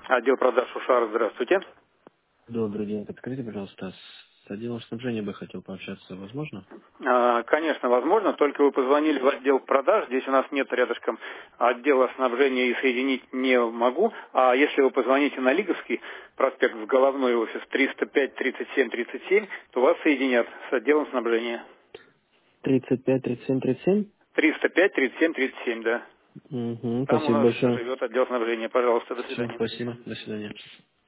Отдел продаж Ушар, здравствуйте. Добрый день. Подскажите, пожалуйста, с отделом снабжения бы хотел пообщаться, возможно? Конечно, возможно, только вы позвонили в отдел продаж, здесь у нас нет рядышком отдела снабжения и соединить не могу, а если вы позвоните на Лиговский проспект в головной офис 305 37 37, то вас соединят с отделом снабжения. 35 37 37? 305 37 37, да. Угу, Там у спасибо нас большое. живет отдел снабжения. Пожалуйста, до Все, свидания. спасибо. До свидания.